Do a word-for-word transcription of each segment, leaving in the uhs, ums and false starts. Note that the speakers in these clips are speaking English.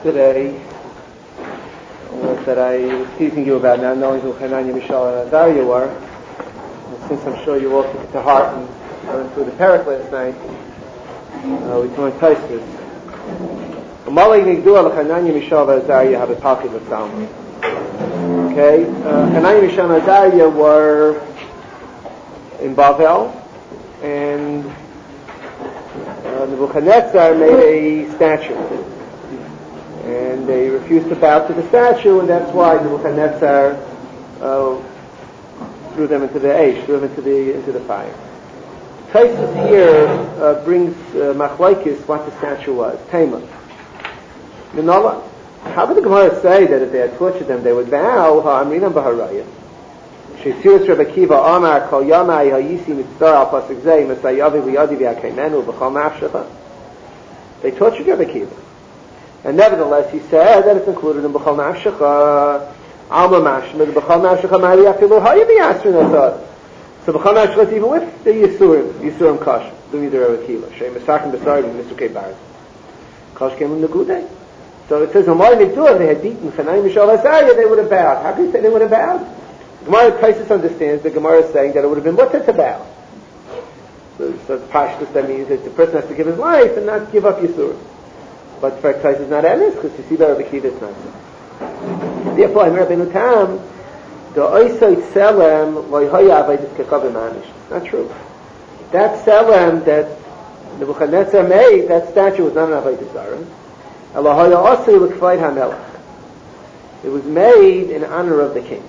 yesterday was that I was teasing you about not knowing who Hananiah, Mishael, and Azariah were. And since I'm sure you all took it to heart and went through the parak last night, uh, we joined Taisus. Amalei Nigdua Hananiah, Mishael, and Azariah have a talking with Salmon. Okay, uh, Hananiah, Mishael, and Azariah were in Bavel, and uh, Nebuchadnezzar made a statue. And they refused to bow to the statue, and that's why Nebuchadnezzar uh, threw them into the ash, threw them into the into the fire. Taisus here uh, brings uh, machlokes what the statue was. Tema. Minala. How could the Gemara say that if they had tortured them, they would bow? Ha'amrinam b'haraya. She'sirus Rabbi Kiva Amar Kol Yamai Ha'yisi Mitzvah Al Pasuk Zeh Masayavi V'Yadi V'Yakeimenu V'Chol Nafshecha. They tortured Rabbi Kiva. And nevertheless, he said that it's included in B'chol Nafshecha, Alma Mashma, B'chol Nafshecha, Mari Afilu Hayavi Yasrin Asad. So B'chol Nafshecha is even with the Yisurim, Yisurim Kosh, the Midir Avakiva, Shem Esakim B'Sardim, Misukei Baraz. Kosh came in the Gudei. So it says, Amar Nigdua, they had beaten Hananiah, Mishael, Azariah, they would have bowed. How can you say they would have bowed? Gemara Taisus understands the Gemara is saying that it would have been mutter to bow. So, so Pashtus, that means that the person has to give his life and not give up Yisurim. But the fact is not emes, because you see that Rabbi Kiva is not so. Therefore, in Rabbeinu Tam, the oisait selem loyhaya avaydis kechavim manish. Not true. That selem that Nebuchadnezzar made, that statue was not an avaydis zara. Elohaya osei l'kvayid hamelach. It was made in honor of the king.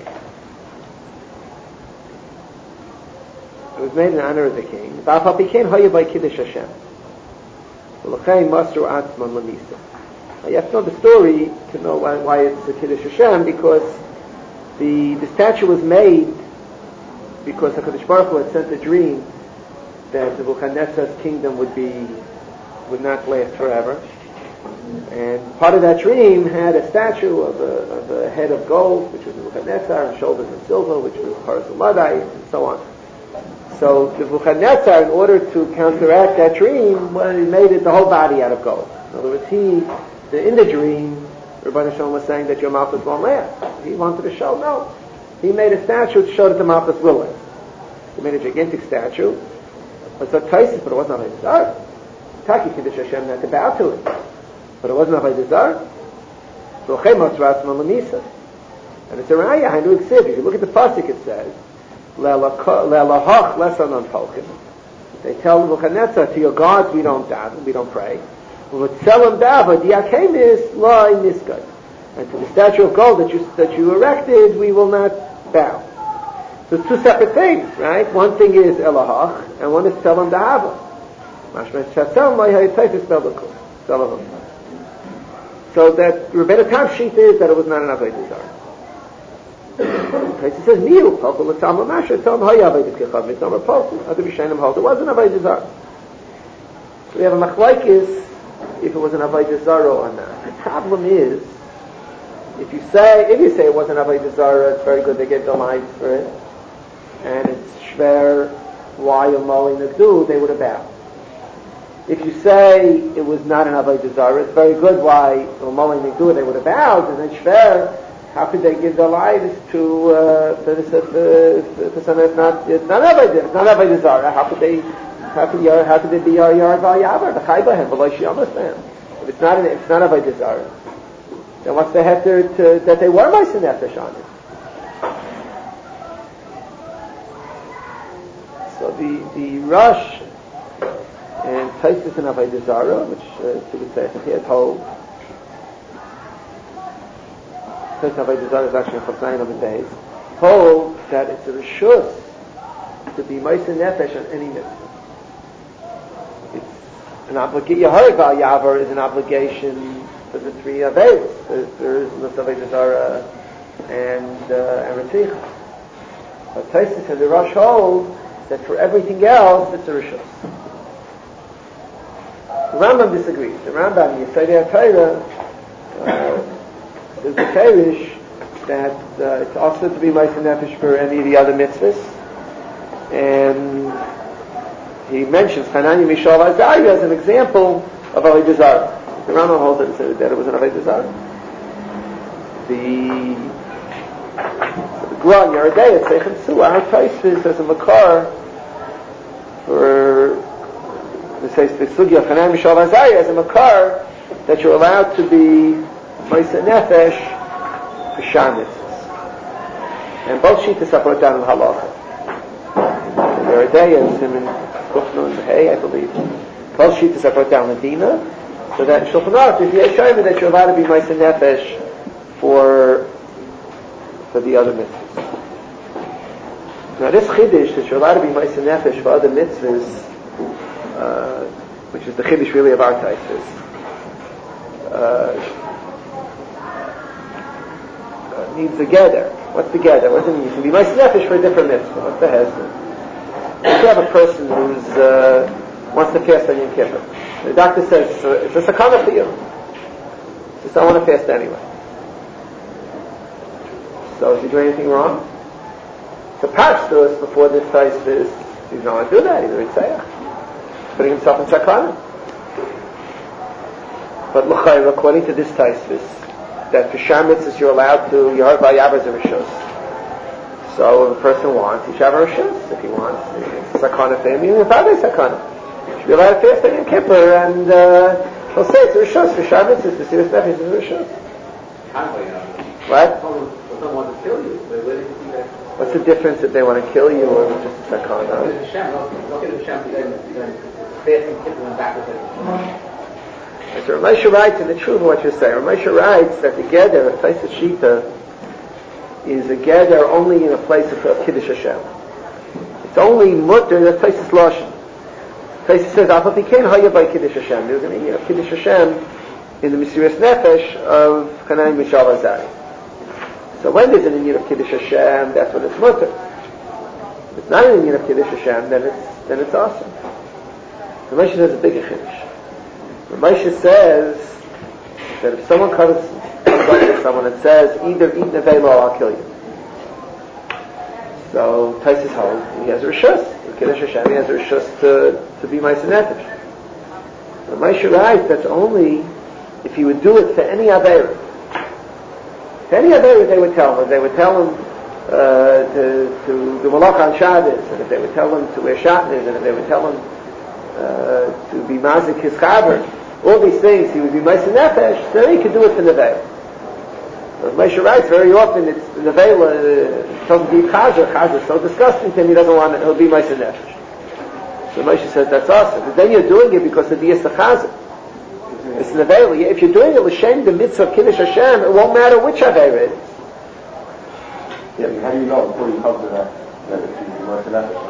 It was made in honor of the king. Ba'afal pikein haya by kiddush Hashem. You have to know the story to know why, why it's the Kiddush Hashem, because the the statue was made because HaKadosh Baruch Hu had sent a dream that Nebuchadnezzar's kingdom would be would not last forever, and part of that dream had a statue of a, of a head of gold, which was Nebuchadnezzar, and shoulders of silver, which was Paras Uladai, and so on. So Nebuchadnezzar, in order to counteract that dream, well, he made it the whole body out of gold. In other words, he, the, in the dream, Rabbi Shalom was saying that your Malchus won't last. He wanted to show, no. He made a statue to show that the Malchus will last. He made a gigantic statue. But so Taisus, but it wasn't Avodah Zarah. Taki Kiddush Hashem had to bow to it. But it wasn't Avodah Zarah. And it's a raya, I knew it said. If you look at the pasuk, it says, They tell Nebuchadnezzar, to your gods we don't daven, we don't pray. And to the statue of gold that you that you erected, we will not bow. So it's two separate things, right? One thing is Elahach, and one is Tzelam Da'ava. So that Rebbeinu Tam sheet is that it was not an Avodah Zarah. He says, "Miu pochel l'tam l'masher tom hayavaydik kechav mitzam pochel." Other Rishonim hold it wasn't avodah zarah. So we have a machlokes if it was an avodah zarah or not. The problem is, if you say if you say it wasn't avodah zarah, it's very good. They get the lines for it, and it's shver why umoli nagdu. They would have bowed. If you say it was not an avodah zarah, it's very good. Why umoli nagdu? They would have bowed, and then shver. How could they give their lives to uh, for, for, for, for something that's not it's not avodah it's not avodah zarah? How could they how could you, how could they be yar yar val yavar the chaybahem v'lo shiyamasem? If it's not it's not avodah zarah, then what's the heter to that they were ma'aser nefesh on it? So the the Rush and Taisus and avodah zarah, which uh, to would say here told. First Avodah Zarah is actually Chosnayin of the days. Hold that it's a reshus to be ma'aser nefesh on any mitzvah. It's an obligation. Yehareg Val Yavar is an obligation for the three Averos. There is Avodah Zarah and uh, and Retzicha. But Taisus and the Rosh hold that for everything else it's a reshus. The Rambam disagrees. The Rambam, Yesodei HaTorah, there's a Perish that uh, it's also to be ma'aser nefesh for any of the other mitzvahs, and he mentions Hananiah, Mishael, Azariah as an example of avodah zarah. The Rambam holds that, that it was an Avodah Zarah. The the Gra in Yeridei, Seichem Su, our Taisvis as a Makar for the says the Sugya Chanan Mishal Azariah as a Makar that you're allowed to be Maisa Nefesh for Shar Mitzvahs. And both Shittas are brought down in Halacha. Yeridei and Simon Kufnu and Hey, I believe. Both Shittas are brought down in Dina. So that in Shulchan Aruch is the Yeshayim that you're allowed to be Maisa Nefesh for for the other mitzvahs. Now this Chiddush that you're allowed to be Maisa Nefesh for other mitzvahs, uh, which is the Chiddush really of our Taisvis, uh, uh, needs together. What's together? What does it mean? You can be Maisa Nefesh for a different mitzvah. What's the hesed? If you have a person who's uh, wants to fast on Yom Kippur, the doctor says it's a, it's a sakana for you. Just don't want to fast anyway. So is he doing anything wrong? So Pashtus before this Taisvis, he's not going to do that. He's a Ritzayach, putting himself in sakana. But l'chayr, according to this Taisvis, that for Shar Mitzvahs you're allowed to Yahar Ba'yavar Zerishos. So if a person wants, he should have a Rishos. If he wants, it's a sakana for him. Even if I say sakana, he should be allowed to fast on Yom Kippur, and uh, he'll say it's a Rishos for Shar Mitzvahs. The serious nefesh is a Rishos. What? Don't want to kill you. What's the difference if they want to kill you or just a sakana? Look at Hashem. Look at Hashem. Then, then fasting Kippur and back with it. So Ramesha writes in the truth of what you're saying. Ramesha writes that the gather, a place of Shita, is a gather only in a place of Kiddush Hashem. It's only mutter. That place is lashon. Place says Afal Pikein Haya by Kiddush Hashem. There's an meaning of Kiddush Hashem in the Mesiras Nefesh of Chanan Mishal Azariah. So when there's an Indian of Kiddush Hashem, that's when it's mutter. If it's not an Indian of Kiddush Hashem, then it's then it's awesome. Ramesha says a bigger Kiddush. Ramesha says that if someone comes, comes up to someone and says, either eat nevela or I'll kill you. So Taisus holds he has a rishus. Kiddush Hashem, he has a rishus to to be Maisa Nefesh. Ramesha writes that's only if he would do it for any Aveira. Any other they would tell him. They would tell him uh, to to do malach on Shabbos, and if they would tell him to wear shatnez, and if they would tell him uh, to be mazik his chaver, all these things, he would be Maisa Nefesh. Then he could do it for nevela. As Moshe writes, very often it's the nevela. Uh, doesn't be chazer. Chazer is so disgusting to him. He doesn't want it. He'll be Maisa Nefesh. So Moshe says that's awesome. But then you're doing it because of the Yisra Chazer. It's an Aveira. If you're doing it l'shem the mitzvah of Kiddush Hashem, it won't matter which Aveira it is. Yeah, how do you know before you come to that that it's worth an effort?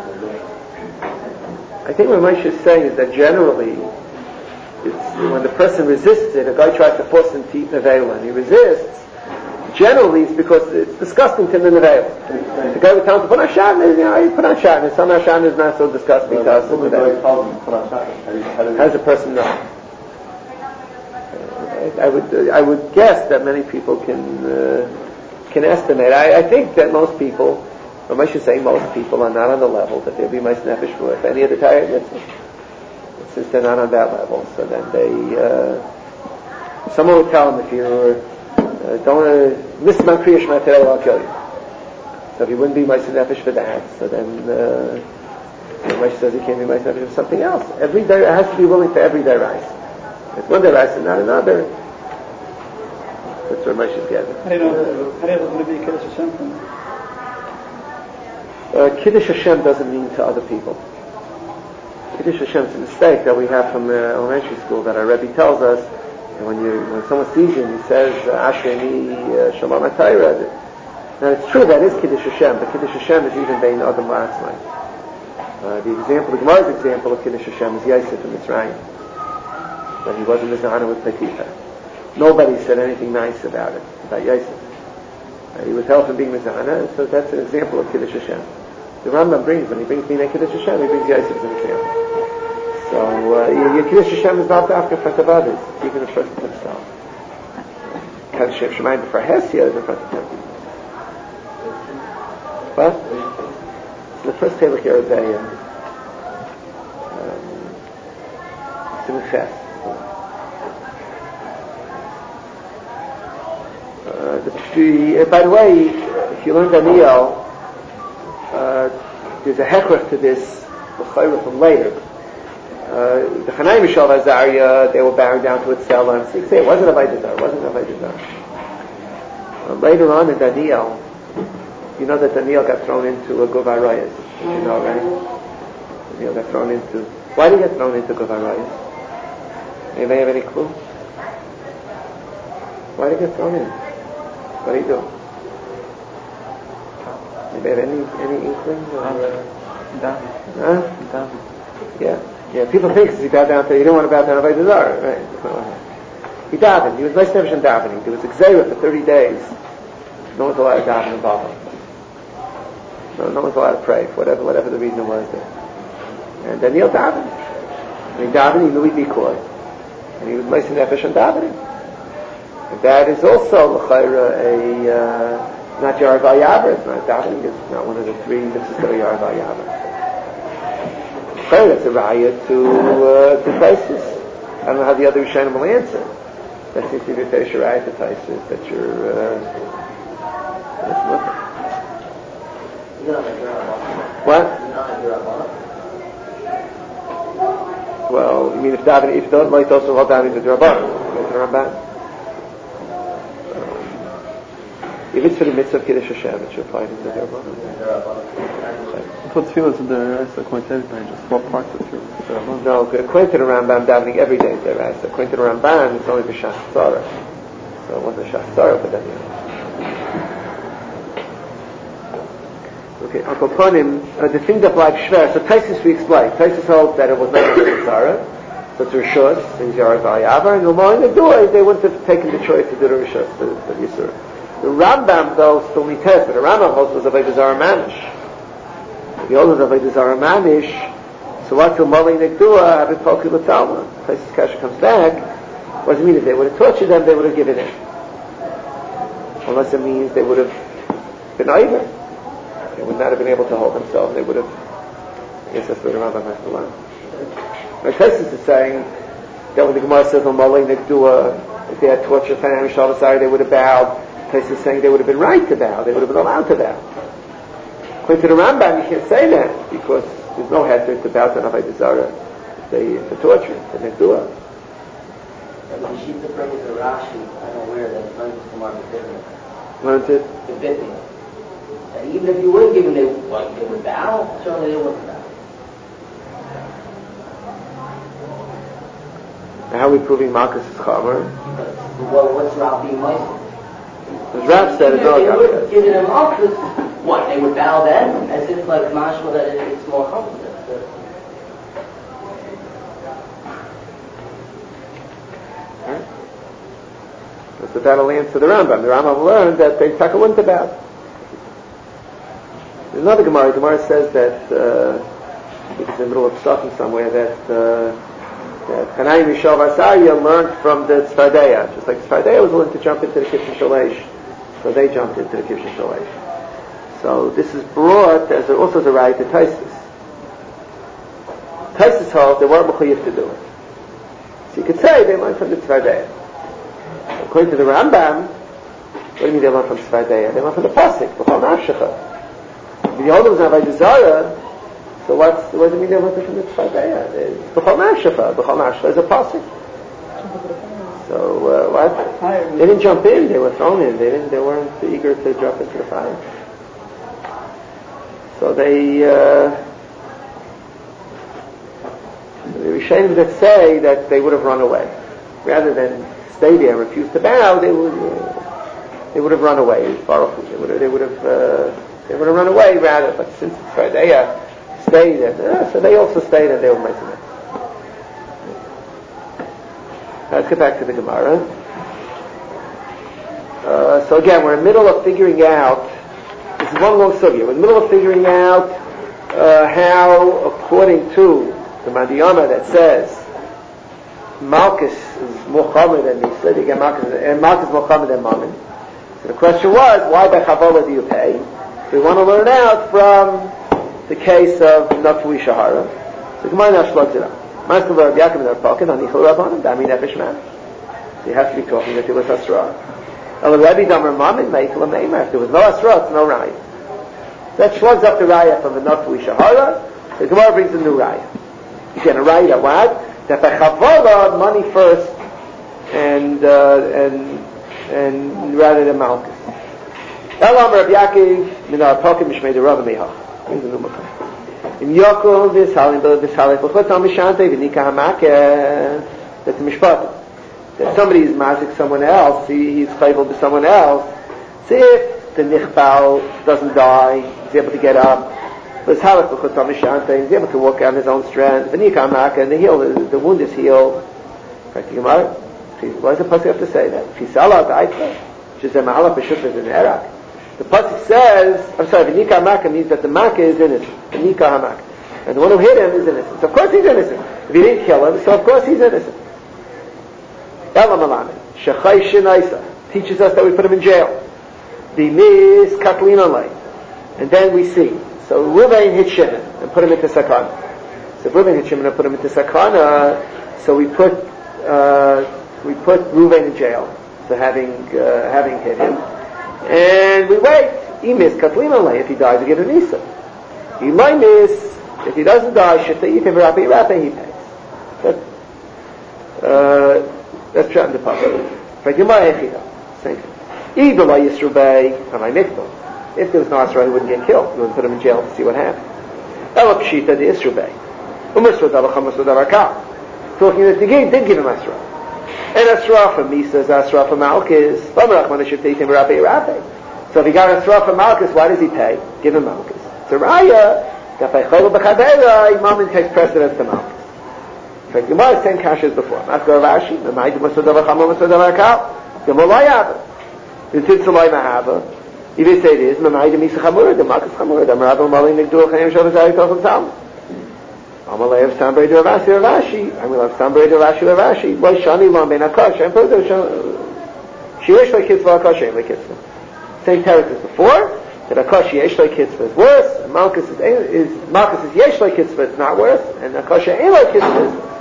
I think what Moshe is saying is that generally, it's when the person resists it, a guy tries to force him to eat Aveira and he resists, generally it's because it's disgusting to him in Aveira. The guy would tell him to put on shatnez, you know, you put on shatnez. Somehow shatnez is not so disgusting to us. How does a person know? I would I would guess that many people can uh, can estimate. I, I think that most people, or I should say most people, are not on the level that they'll be Maisa Nefesh for if any of the Torah mitzvahs. Since they're not on that level, so then they uh, someone would tell them if you're uh, don't uh, listen to Kriya Shema today, I'll kill you. So if you wouldn't be Maisa Nefesh for that, so then uh, so Moshe says he can't be Maisa Nefesh for something else. Every day it has to be willing for every day rise. It's one day rice and not another. That's where Moshe is getting. How do you know, how do you know it's going to be Kiddush Hashem from? Uh, Kiddush Hashem doesn't mean to other people. Kiddush Hashem is a mistake that we have from uh, elementary school that our Rebbe tells us. And when you when someone sees you and he says Ashrei Shalom HaTorah, now it's true that is Kiddush Hashem, but Kiddush Hashem is even bein Adam La'atzmai. Uh, the example, the Gemara's example of Kiddush Hashem is Yosef in Mitzrayim. But he wasn't mizahana with Potiphar. Nobody said anything nice about it, about Yosef. Uh, he was held from being mizahana, so that's an example of Kiddush Hashem. The Rambam brings, when he brings Bnei Kiddush Hashem, he brings Yosef as an example. So uh, your, your Kiddush Hashem is not after in front of others, it's even in front of himself. Kaddish Shemayim before Hesia is in front of him. What? So the first Telech Yeridei, um, Simchas. Uh, the, the, uh, by the way, if you learn Daniel, uh, there's a hechrach to this from later. Uh, the Chanai Mishal Azariah, they were bowing down to its cell, and so you say it wasn't a Vaidazar, it wasn't a Vaidazar. Uh, later on in Daniel, you know that Daniel got thrown into a Govarayas, you know, right? Daniel got thrown into. Why did he get thrown into Govarayas? Anybody have any clue? Why did he get thrown in? What did he do? Anybody have any any inkling? Or, uh, huh? Down. Yeah. Yeah, people think he bowed down to, you don't want to bow down to Vaidazar, right? He davened, he was nice never in davening. There was Xera for thirty days. No one's allowed to daven in Bava. No, no one's allowed to pray, for whatever, whatever the reason was there. And Daniel davened. And he davened, he knew he'd be caught. And he was nice and nefesh in davening. And that is also, l'chayra, a, uh, not Yarav al-Yavar, it's not davening, it's not one of the three mitzvahs of Yarav al-Yavar. That's a raya to uh, to Taisus. I don't know how the other Rishonim will answer. That seems to be a Taisus raya to Taisus. That you're. Uh, that's nothing. What? Well, you mean if davening, if you don't like also hold davening to the Rabban, to the Ramban. If it's for the mitzvah of Kiddush Hashem, it should apply to the Rabban. I thought tefillah is the rest according to everybody, just what parts of tefillah? No, according to the Rambam, davening every day is the rest. According to the Ramban, it's only the Shach Tzara. So it wasn't Shach Tzara for Daniel. Okay, Uncle Ponim, uh, the thing that like Shver, so Taisus we explained. Taisus holds that it was not a Shach Tzara, so it's Rishus, and Yarav al-Yavar, and the morning they do it, they wouldn't have taken the choice to do the Rishus, the, the Yisur. The Rambam, though, still need test, but the Rambam holds was a Vaidazar Manish. The older of Vaidazar Manish, so what's the Mali Negdua, Abid Polki L'Talma? Taisus Kasha comes back, what does it mean? If they would have tortured them, they would have given in. Unless it means they would have been either. They would not have been able to hold themselves, they would have, I guess that's what the Rambam has to learn. Now Taisus is saying that when the Gemara says Mali Negdua, if they had tortured Chanai Mishal Azariah, they would have bowed. Taisus is saying they would have been right to bow, they would have been allowed to bow. According to the Rambam, you can't say that because there's no heter to bow to Avodah Zarah. They for torture, for Negdua. And when she brings the Rashi, I'm aware that it's learned from our business. Learned it? The Bitney. And even if you were given, they what they would bow. Certainly they wouldn't bow. Now how are we proving Malchus is Chamer? Well, what's Rav being Meister? Because Rav said it's no. all They would Gabi. give it a Malchus. What, they would bow then? As if like mashma that it's more comfortable. So that'll answer the Rambam. The Rambam learned that they taka wouldn't have bowed. There's another Gemara. Gemara says that, uh, I think it's in the middle of Psachim somewhere, that uh, that Chanai Mishal Azariah learned from the Tzfardeya. Just like Tzfardeya was willing to jump into the Kibshin Shalesh, so they jumped into the Kibshin Shalesh. So this is brought as a, also as a right to Taisus. Taisus holds they weren't mechuyev to do it. So you could say they learned from the Tzfardeya. According to the Rambam, what do you mean they learned from Tzfardeya? They learned from the Pasuk, B'chol Nafshecha. If the older was Avodah Zarah, so what's, what does it mean they learned from the Tzfardeya? B'chol Nafshecha. B'chol Nafshecha is a Pasuk. So uh, what? They didn't jump in; they were thrown in. They didn't. They weren't eager to jump into the fire. So they, uh, the Rishonim that say that they would have run away, rather than stay there and refuse to bow, they would uh, they would have run away. They would have they would have uh, they would have run away rather. But since it's right, they uh, stayed, and uh, so they also stayed, and they were making it. Let's get back to the Gemara. Uh, so again, we're in the middle of figuring out, this is one long sugya, we're in the middle of figuring out uh, how, according to the Mandiyama that says Malchus is more common than Nisa, you get Malchus, and Malchus is more common than Mammon. So the question was, why by Chavola do you pay? So we want to learn out from the case of Nafui Shahara. So Gemara now slugs it up. So you have to be talking that it was Hasra. El Rebbe Damer Mamin Meikla Meimer. If there was no Asra, it's no Raya. That slugs up the Raya from the Nafui Shahara. The Gemara brings a new Raya. You get a Raya that what? That by Chavala, money first, and, uh, and, and rather than Malchus. El Amar Rabbi Yaakov, Minar Pokim Mishmei the Rav Mehach. Brings a new Makam. In Yokol, this Halim, this Halim, B'chot Tam Mishante, V'nika Hamakeh. That's a Mishpat. If somebody is mazik someone else, he, he's chayvul to someone else. So if the nichbal doesn't die, he's able to get up. He's able to walk on his own strength. And the heel, the, the wound is healed. Why does the pasuk have to say that? If he salah da'itcha, which is a mahala peshut is in Iraq. The pasuk says, I'm sorry, v'nika hamaka means that the maka is innocent. V'nika hamaka, and the one who hit him is innocent. So of course he's innocent. If he didn't kill him, so of course he's innocent. Teaches us that we put him in jail. The mis katlin lay, and then we see. So Reuven hit Shimon and put him into sakana. So Reuven hit Shimon and put him into sakana. So we put uh, we put Reuven in jail. So having uh, having hit him, and we wait. He mis katlin lay. If he dies, we give him nisa. He might miss. If he doesn't die, shita yitim v'rapi rapi he pays. But, uh, That's shot in the pasuk. For Gemara Echida, same thing. Either by Yisrubei or my Mikdal. If there was no Asra, he wouldn't get killed. He wouldn't put him in jail to see what happened. Ela Pshita the Yisrubei. Umasra Davacha Masra Davakal. Talking that the game did give him Asra. And Asra for Misa is Asra for Malchus. Bamarach Manashif Teitim Rapi Rapi. So if he got Asra for Malchus, why does he pay? Give him Malchus. So Raya, that by Chayla B'Chadeira, Imam takes precedence to Malchus. In fact, Gemara is ten kashas before. Ask Rashi, Ma'ayid Masadavar Chama Masadavar Kal. The Molayava. The Titzalai Mahava. If you say it is, Ma'ayid Misa Chamura, the Malchus Chamura, the Marabba Mali Nigdur Chaim Shavazari Tochel Sam. Amalei of Sambrei de Ravashi Ravashi. I will have Sambrei de Ravashi Ravashi. Why Shani Lam Ben Akash? And Pozo Shirish like Kitzvah Akash, Aim like Kitzvah. Same teretz as before. That Akash Yesh like Kitzvah is worse. Malchus is, is Malchus is Yesh like Kitzvah, it's not worse. And Akash Aim like Kitzvah is.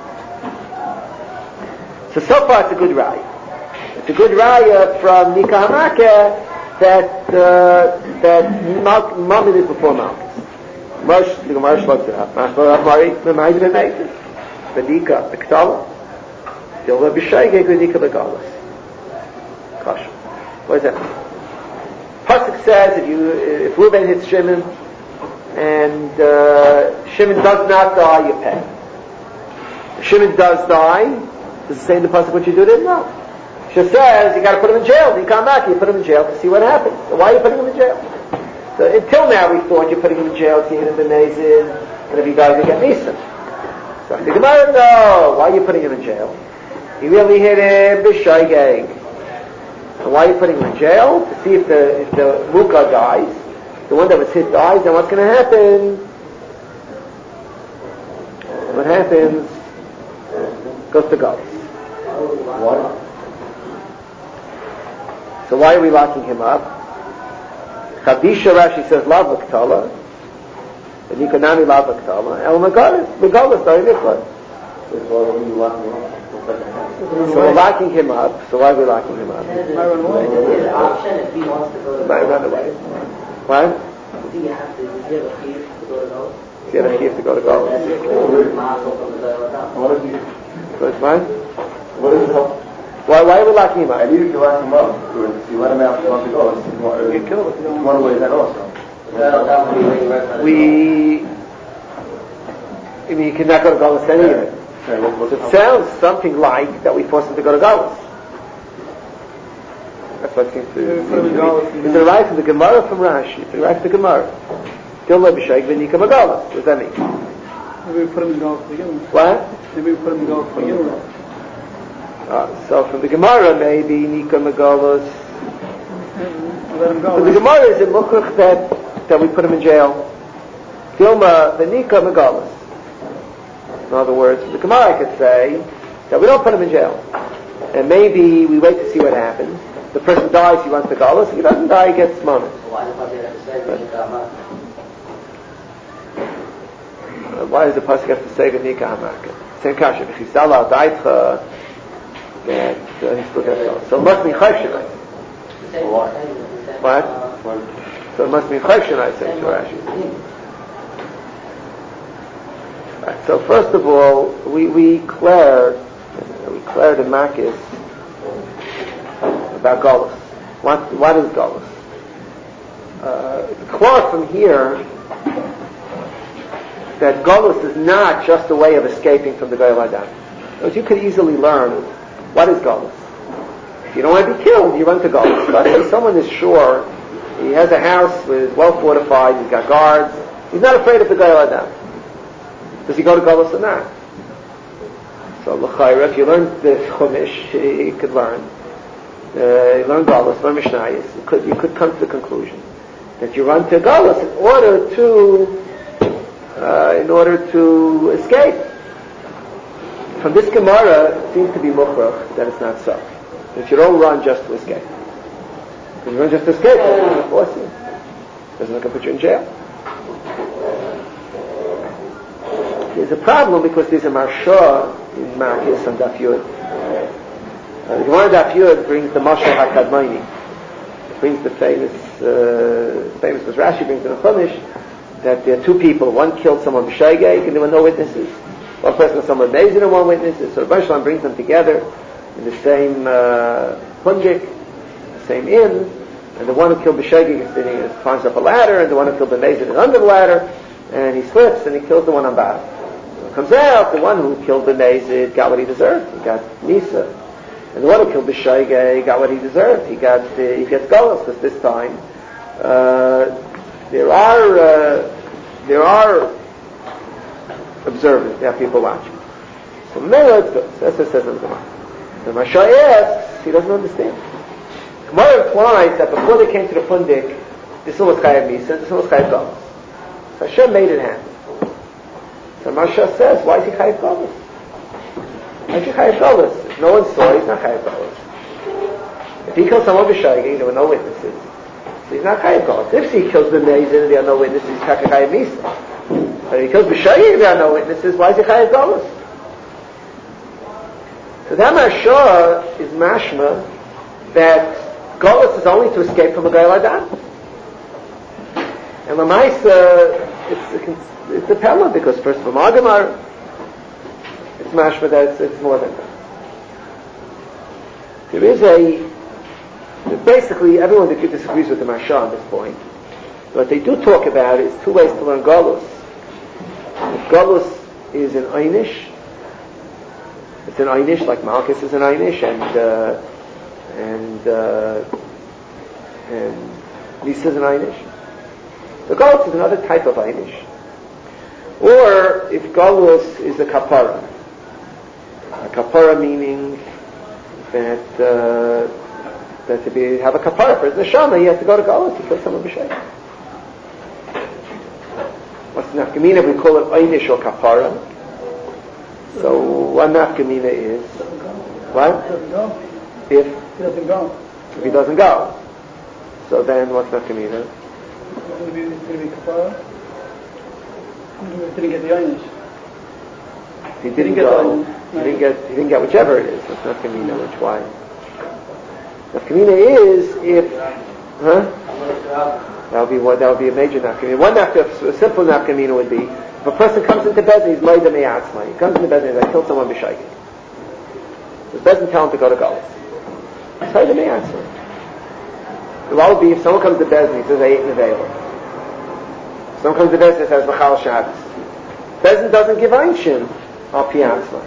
So, so far it's a good raya. It's a good raya from Nika Hamaka that, uh, that Mammon is before Malchus. Marsh, the Gemara slugs it up. Mashbar Amari, Memaid Memekis. Benika, Bektala. Dilva B'Shaygeg, Benika Begalas. Kasha. What does that mean? Pasuk says if you, if Reuben hits Shimon, and, uh, Shimon does not die, you pay. If Shimon does die, does it say in the pasuk what you do then? No. It just says you got to put him in jail. You come back, you put him in jail to see what happens. So why are you putting him in jail? So until now we thought you're putting him in jail to hit him b'nezin, and if he dies you get nisan. So the Gemara, no. Why are you putting him in jail? You really hit him b'shaygeg. So why are you putting him in jail? To see if the if the muka dies, the one that was hit dies. Then what's going to happen? What happens? Goes to go. What? So why are we locking him up? Chadisha Rashi says lav l'ktala, and Yikonami lav l'ktala. El megalis, megalis dari nikla. So we're locking him up. So why are we locking him up? There's an option if he wants to go to Might run away. What? Do you have to? Do you have a fee to go to go? Do you have a key to go to go? What is he? What's mine? What is help? Why, why are we locking him up? I needed to lock him up. You let him out if you want to go. You kill him. One way that also. We, I mean, you cannot go to Galus anyway. Okay, what, So it sounds something like that we force him to go to Galus. That's what seems to be. Is it right from the Gemara from Rashi? Is it right from the Gemara? Dilma b'shaygeg v'nika Galus. What does that mean? Maybe we put him in Galus to begin with. What? Maybe we put him in Galus to begin with. Uh, so from the Gemara, maybe Nika Megalos. Let him go. So the Gemara is in Mukhrach that that we put him in jail. Dilma the Nika Megalos. In other words, the Gemara I could say that we don't put him in jail, and maybe we wait to see what happens. The person dies, he wants the Galus. If he doesn't die, he gets money. Why does he have to say V'nika Hamaka? Uh, why does the pasuk have to say V'nika Hamaka? Same kasha. If he's allowed daitcha, that uh, he still gets Galus. So it must be chayv shemay. say What? that, What? uh, So it must mean Chayshon, I say, to Rashi. Right, so first of all, we, we declared, we declared in Makis about Golus. What, what is Golus? Uh, it's clear from here that Golus is not just a way of escaping from the Goyal Adam. Because you could easily learn what is Golus. If you don't want to be killed, you run to Golus. Let's say someone is sure, he has a house with well fortified, he's got guards, he's not afraid of the Goyal Adam. Does he go to Golus or not? So l'chayra, if you learn the Chumash, you could learn. Uh, you learn Golus, learn Mishnayos. You could you could come to the conclusion that you run to Golus in order to uh, in order to escape. From this Gemara, it seems to be mukhrach that it's not so. That you don't run just to escape. If you run just to escape, it's going to force you. Doesn't it put you in jail? There's a problem because there's a marsha in Makis on Daf Yud. Uh, the Gemara Daf Yud brings the Mashal HaKadmoni. It brings the famous, uh, famous was Rashi brings in the Chumash that there are two people. One killed someone b'shaygeg and there were no witnesses. One person was someone amazing and one witnesses. So Rabbi Shalom brings them together in the same uh, pundik, the same inn, and the one who killed b'shaygeg is sitting and climbs up a ladder, and the one who killed amazing is under the ladder, and he slips and he kills the one on bottom. It comes out, the one who killed the Mazid got what he deserved. He got Nisa. And the one who killed the Shaygay got what he deserved. He got uh, he gets Golos, because this time uh, there are uh, there are observers, there are people watching. So Mela, it's good. That's what it says in the Gemara. The Masha asks, he doesn't understand. Gemara implies that before they came to the Pundik, this one was Chayav Nisa, this one was Chayav Golos. So Hashem made it happen. So Masha says, why is he Chayav Golos? Why is he Chayav Golos? If no one saw, he's not Chayav Golos. If he kills someone b'shaygeg, there were no witnesses. So he's not Chayav Golos. If he kills b'mezid and there are no witnesses, he's Chayav Misa. But if he kills b'shaygeg and there are no witnesses, why is he Chayav Golos? So that Masha is mashma that Golos is only to escape from a Goyal Adam. And Lamaisa, it's it's a Pella, because first from Agamar, it's mashma that it's, it's more than that. There is a, basically everyone that disagrees with the Masha on this point. What they do talk about is two ways to learn Golus. If Golus is an Einish, it's an Einish, like Malchus is an Einish, and uh, and uh, and Nisa is an Einish. The Golus is another type of Einish. Or if Golus is a Kapara. A Kapara meaning that uh, that to be have a Kapara for his Neshama, he has to go to Golus to kill someone b'shay. What's the nafkamina? We call it Einish or Kapara. So one nafkamina is what? If He doesn't go. if he doesn't go. So then what's nafkamina? It's going to be, it's going to be kapara. He didn't get the Einish. He didn't, didn't get go. the, He didn't get. He didn't get whichever it is. It's nafkamina. Which why? Nafkamina is if, huh? That would be what. That would be a major nafkamina. One nafkamina, a simple nafkamina would be if a person comes into bed and he's loida me'atzma. He comes into bed and he's like, killed someone b'shaygeg. Does doesn't tell him to go to Golus. It's loida me'atzma. What would be if someone comes to bed and he says, I ate nevela. Someone comes to bed and says, B'chal Shabbos. Bezin doesn't give Einshin al piatzma.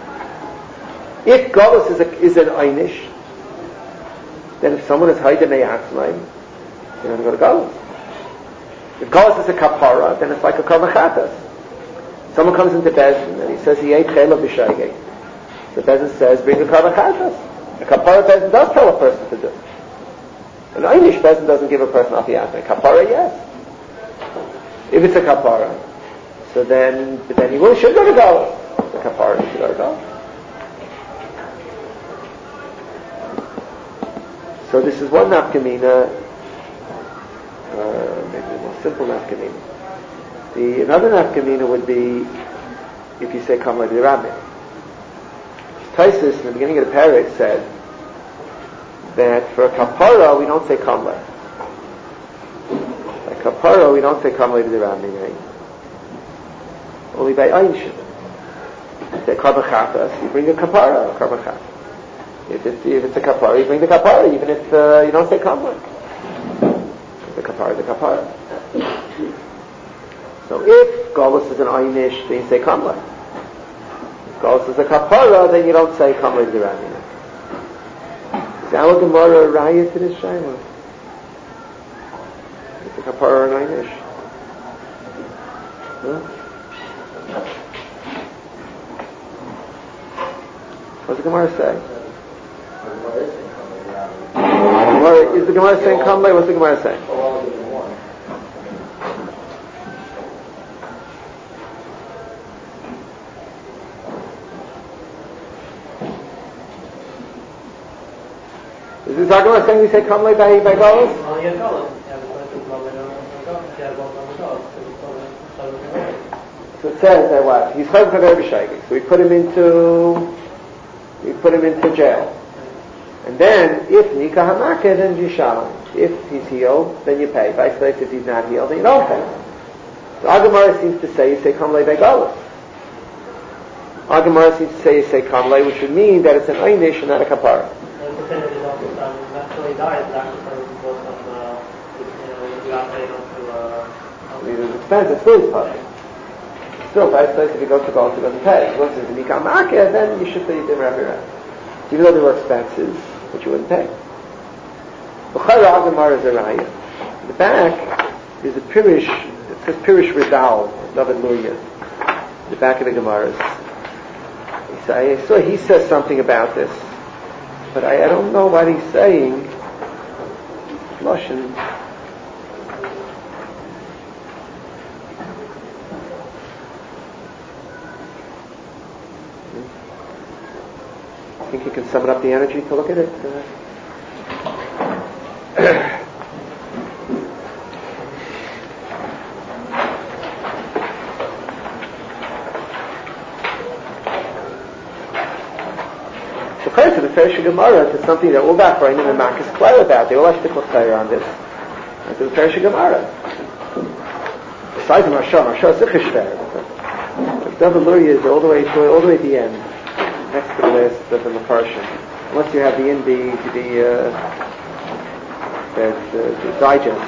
If Golus is, a, is an Einish, then if someone is Haida Me'atzmai, you have to go to Golus. If Golus is a Kapara, then it's like a Kavachatas. Someone comes into Bezin and he says he ate Chela B'shaygeg. The Bezin says, bring a Kavachatas. A Kapara Bezin does tell a person to do. An Einish Bezin doesn't give a person al piatzmai. Kapara, yes. If it's a Kapara, so then, but then he will, should go to Golus. The Kapara should go to Golus. So this is one nafkamina, uh, maybe a more simple nafkamina. The another nafkamina would be if you say Kamla D'Rabbi. Taisus in the beginning of the parrot said that for a kapara we don't say kamle. By kapara we don't say kamle to the Rambam. Only by einshin. You say karban chatas, you bring a kapara, a karban chatas. If it's, if it's a kapara, you bring the kapara, even if uh, you don't say kamle. The kapara, the kapara. So if Golus is an einish, then you say kamle. If Golus is a kapara, then you don't say kamle to the Rambam. Is our Gemara a raya to this shayla? It's a kapara or an einish. Huh? What's the Gemara say? Gemara, is the Gemara saying kamle? What's the Gemara saying? Is the Gemara saying we say kamle by by Golus? So it says that what? He's chayv kaver b'shaygig. So we put him into we put him into jail. And then, if Nika Hamaka, then you shalom. If he's healed, then you pay. Vice versa, if he's not healed, then you don't pay. So Agamara seems to say you say Kamlei Begolus. Agamara seems to say you say Kamlei, which would mean that it's an Einish and not a Kapara. I mean, it depends, it's still his part. Still, vice versa, if he goes to Golus, he doesn't pay. If he goes to Nika Hamaka, then you should say you did Rabbi Ram. Even though there were expenses, which you wouldn't pay. B'chayra Agamar is a raya. In the back, there's a Pirish, it says Pirish Ridal, David Luria. The back of the Gemaras. I saw he says something about this, but I, I don't know what he's saying. Loshen. I think you can summon up the energy to look at it. Uh, so prior to the Fersha Gemara, to something that Uga Freinim and Marcus clear about. They all have to clear on this. And to the Fersha Gemara. Besides the Marsha, Marsha is Zichishver. But David Luria is all the way to all the way at the end. Next to the list of the Mefarshim. Unless you have the in the the, uh, the, the, the digest.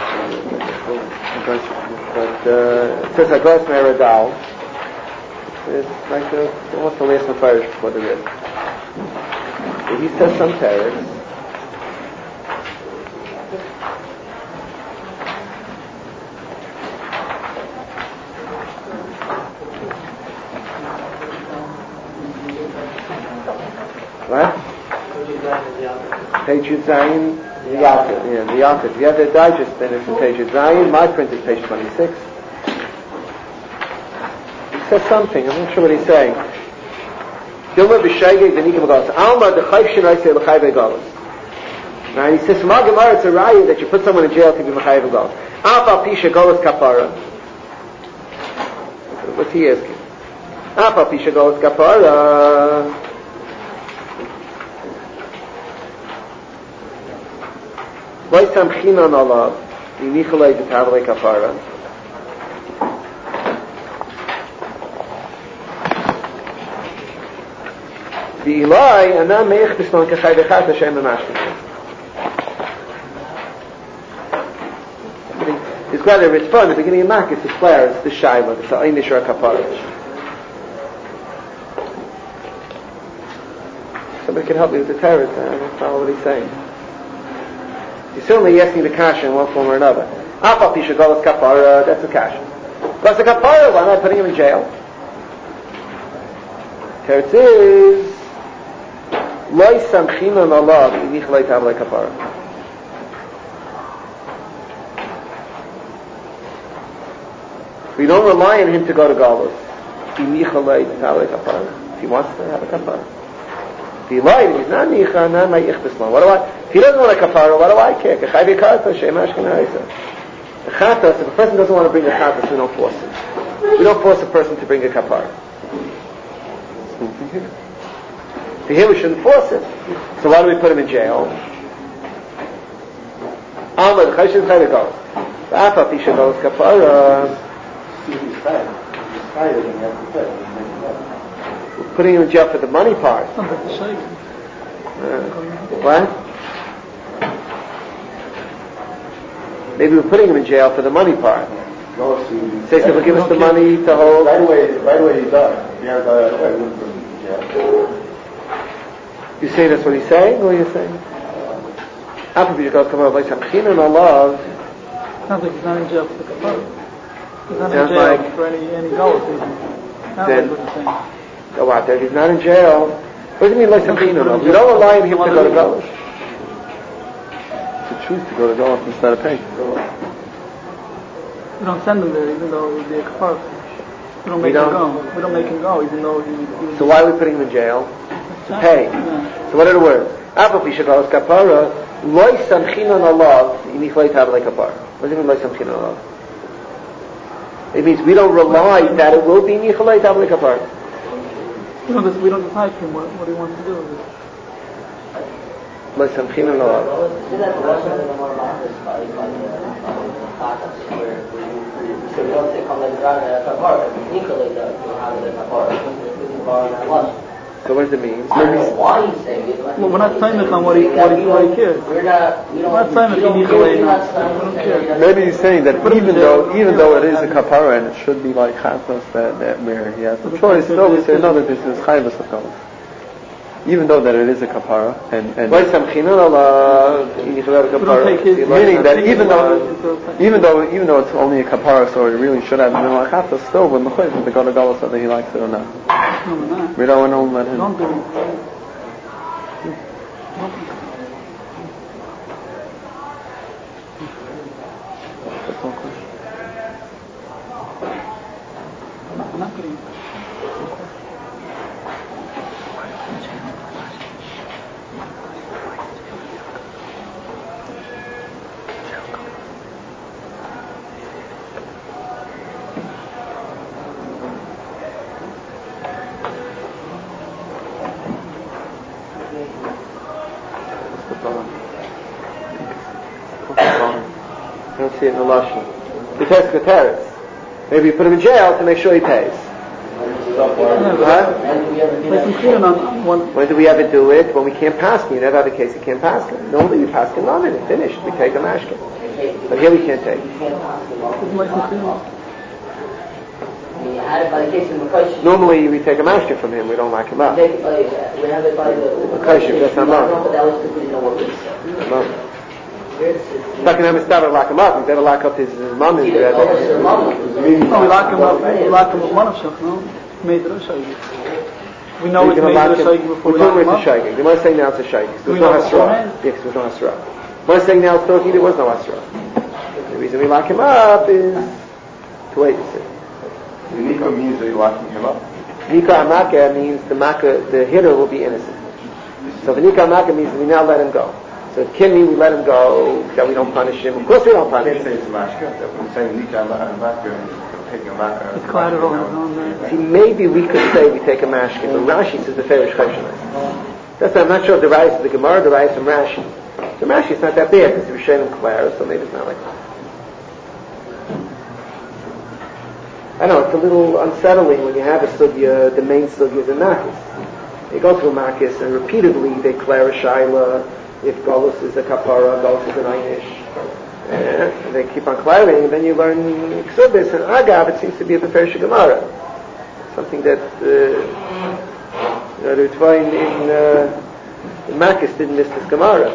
But uh, it says Agos Meradal. It's like the, almost the last Mefarish before the rib. So he says some terrors. What? Page Yud Zayin, the Yaakov. Yeah, the Yaakov. If you have the digest, then it's in page Yud Zayin. My print is page twenty-six. He says something. I'm not sure what he's saying. Dilma b'shaygeg v'nika b'galos. Alma d'chayv shenai say l'chayv b'galos. Now he says from our Gemara it's a raya that you put someone in jail to be l'chayv b'galos. Apa pisha galos kapara. What's he asking? Apa pisha galos kapara. Why some chinan alav? Yinichalei v'tavlei kapara. The Eli and then meich b'sman k'chay v'chat Hashem v'mashkin. It's quite a rich fun. At the beginning of Mark, it's the flare, it's the shayla, it's the einish or kapara. Somebody can help me with the terror. I don't follow what he's saying. He's certainly asking the kasha in one form or another. Apa pisha golas kapara, that's a kasha. Plus the kapara, why am I putting him in jail? Teretz is Loi samchina nalav inich lei tavlei kapara. We don't rely on him to go to Galus. Inich lei tavlei kapara. If he wants to have a kapara. If he lied, if he's not nicha, not my ichbisman. What do I? If he doesn't want a kapara, what do I care? K'chai v'karta shem ashkenazah. The chatas, if a person doesn't want to bring a chatas, we don't force him. We don't force a person to bring a kapara. To him we shouldn't force it. So why do we put him in jail? Alma, the Chayshim Chayda goes. The Afa Pisha goes Kapara. We're putting him in jail for the money part. Uh, what? Maybe we're putting him in jail for the money part. Say, so will give us the money to hold. Right away, right away he died. He had died right away. He wouldn't put him in jail. You say that's what he's saying, or you're saying? After you go come over like Samchin and Allah. Sounds like he's not in jail for the kapara. He's not Sounds in jail like for any any goals even. Sounds then, like what he's saying. Go out there. He's not in jail. What do you mean like Samchin and Allah? We don't rely on him to go to Golish. To choose to go to Golish instead of paying. We don't send him there even though it would be a kapara. We don't make We him don't? go. We don't make him go even though he, he was... So why are we putting him in jail? To pay. Yeah. So what are the words? Afa Pisha goes Kapara. Loi Samchin and Allah. Inichlei Tabla Kapara. What does it mean Loi Samchin and Allah? It means we don't rely that it will be Inichlei Tabla Kapara. We don't, we don't decide for him what, what he wants to do with it. Loi Samchin and Allah. Isn't that the lesson of the more about this body, like the Takas, where we say we don't say come like the ground and that's apart, but equally the how they apart. We can borrow that lesson. So what does it mean? I don't know why he's saying it. Well, we're not saying on what he what he, what he cares. We're not. We don't. We're not saying that he needs to lay down. We don't care. Maybe he's saying that even though even though it is a kapara and it should be like chatos that, that where he has the choice, no, we say no, that this is chayvus of Golish. Even though that it is a kapara and and Loi Samchin and Allah. We don't take his... meaning that even though even though even though it's only a kapara, so it really should have been like chatos. Still, when the chayvus to go to Golish, whether he likes it or not. No, we're not. We don't want to let him. Don't do it. That's all question. I'm not putting... I don't see it in the Lashon. The test Keteris. Maybe you put him in jail to make sure he pays. What? When do we ever do it? When we can't pass him. You never have a case you can't pass him. Normally we pass him on it and finished. We take a mashkin. But here we can't take. Normally we take a mashkin from him. We don't lock him up. We have it by the... That's not mine. Not going to have a start to lock him up. He's got to lock up his, his mom. His dad. No, we lock him up. We lock him up one of Shach, no? Made the Shaygig. We know it's made the Shaygig before we lock him up. Shaygig. The one saying now it's a Shaygig. There's no Hasra. Yes, there's no Hasra. One saying now it's talking, there was no Hasra. The reason we lock him up is to wait and see. The Nika means that you're locking him up. Nika Amaka means the Maka, the hitter will be innocent. So the Nika Amaka means we now let him go. So if Kimmy, we let him go, that we don't punish him. Of course we don't punish him. I didn't say it's mashka. I'm saying Nika Amaka and taking a maka. It's collateral on his own there. See, maybe we could say we take a mashkin, but Rashi says the Ferish Chayshonai. That's I'm not sure if the Rais of the Gemara, the Rais from Rashi. So Rashi is not that bad because he was Shem and Clara, so maybe it's not like that. I know, it's a little unsettling when you have a sugya, the main sugya is a makis. You go through a makis and repeatedly they declare a shaila, if Golus is a kapara, Golus is an einish. And they keep on clarifying, and then you learn Ksubis and Agav, it seems to be a Beferish Gemara. Something that uh, you know, the Ritva in, in, uh, in Makis didn't miss this Gemara.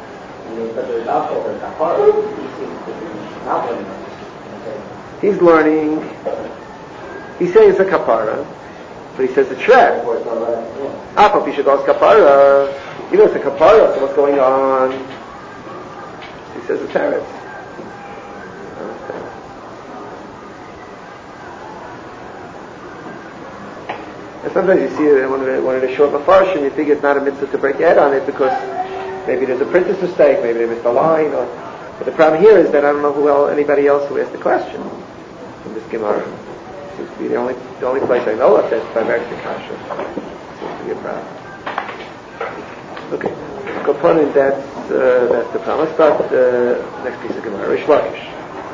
He's learning, he's saying it's a kapara, but he says it's shred. Apa Pisha goes kapara, even though it's a kapara, so what's going on? He says it's teretz. And sometimes you see it in one of the, one of the short mafarshim, you think it's not a mitzvah to break your head on it because maybe there's a printer's mistake, maybe they missed a line, or, but the problem here is that I don't know who else, anybody else who asked the question from this Gemara. It seems to be the only the only place I know of that's by Merkse Kasha. Seems to be a problem. Okay. Go put in that. uh, that's the problem. Let's start uh, next piece of Gemara, Rish Lakish.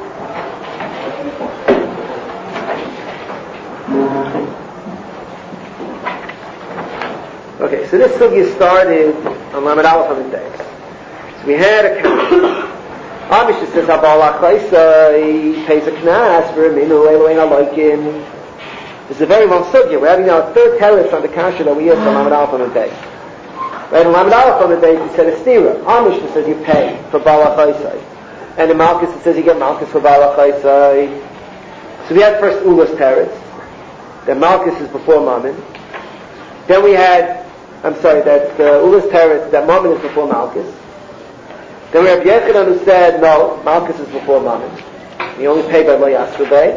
Okay, so this sugya started on Lamed Aleph on the day. So we had a knas. Amish says, "Habal Achaisa, he pays a knas for him. Inu Eloheinu Alokim." This is a very long sugya. We're having now a third teretz on the kasha that we have from Lamed Aleph on the day. Right, in Lamed Aleph on the day, he said a stira. Amish says you pay for Bal Achaisa, and in Malchus it says you get Malchus for Bal Achaisa. So we had first Ulas teretz. Then Malchus is before Mammon. Then we had, I'm sorry, that uh, Ulas teretz that Mammon is before Malchus. Then we have Yechanan who said, no, Malchus is before Mammon. He only paid by Lo Yasrubei.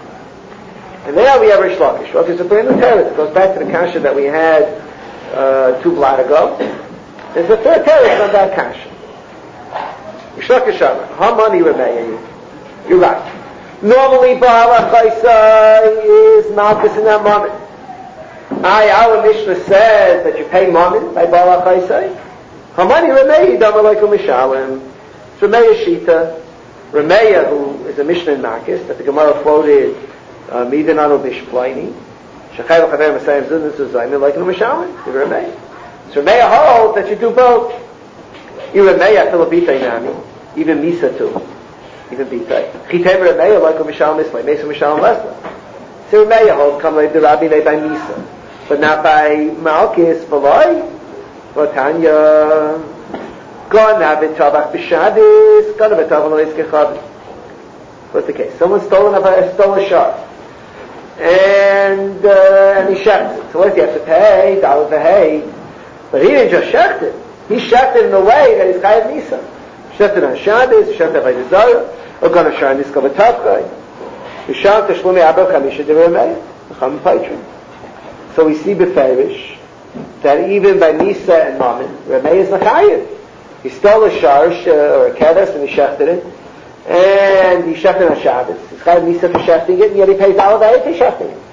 And now we have Rish Lakish. Well, there's a brand new teretz. It goes back to the kasha that we had uh, two blot ago. There's a third teretz on that kasha. Rish Lakish Amar, how money remain? You're right. Normally, Baal HaChaisa is Malchus in that Mammon. I, our Mishnah says that you pay Mammon by Baal HaChaisa. Hamani Ramei Dama like a Mishalim. It's Ramei Shita. Ramei, who is a Mishnah in Makis, that the Gemara quoted, Midan Anu Bishplaini. Shechayv Chaver Masayim Zun Zuzayim like a Mishalim. It's Ramei. So Ramei holds that you do both. You Ramei Filipita Nami, even Misa too. Even Bita. Chitem Ramei like a Mishalim Mislay, Mesa Mishalim Lesla. So Ramei holds come like the Rabbi by Misa. But not by Malchus, Valoi. Tanya, Gona v'tabach b'shadis, Gona v'tabach lo yitzkechad. What's the case? Someone stole a stole a shark, and uh, and he shecht it. So what does he have to pay? Daled v'hei. But he didn't just shecht it. He shecht it in a way that he's chayav misa. Shecht it on shadis, shecht it by desire, or Gona shar niska v'tavkai. V'sham teshlumi abel chamisha d'remei, v'cham paitrim. So we see beferish that even by Misa and Mammon, Ramei is Nachayev. He stole a sharsh, uh, or a keves, and he shechted it, and he shechted on Shabbos. He's got a Misa for shechting it, and yet he pays Alavayit for shechting it.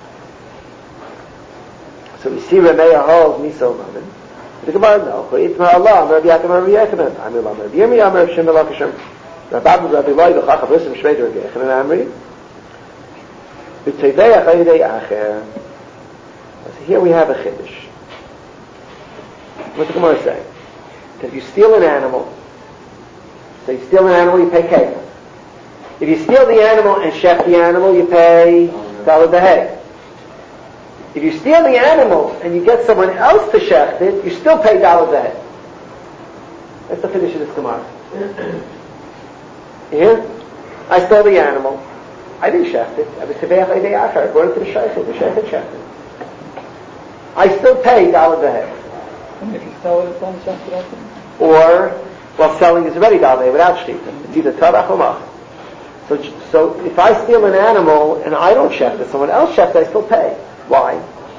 So we see Ramei holds Misa and Mammon. The Gemara, no. Itma Allah, Rabbi Yaakov, Rabbi Yaakov, Amir Lam, Rabbi Yirmi, Amir, Shem, Melach, Hashem, Rabbi Abu, Rabbi Loi, B'chach, Abrusim, Shmei, Rabbi Yaakov, Amri, B'tevei, Achayidei, Acher. So here we have a Chiddush. What's the Gemara saying? That if you steal an animal, so you steal an animal, you pay kefir. If you steal the animal and shecht the animal, you pay daled v'hei. If you steal the animal and you get someone else to shecht it, you still pay daled v'hei. That's the finish of this Gemara. You hear? I stole the animal. I didn't shecht it. I was teveach eidei achar. I brought it to the shaykhid. The shaykhid shecht it. I still pay daled v'hei. If you sell it, it's on Shechted. Or, well, selling is already daled without shechita. It's either tabach or mach. So, so if I steal an animal and I don't shecht it, someone else shecht it, I still pay. Why?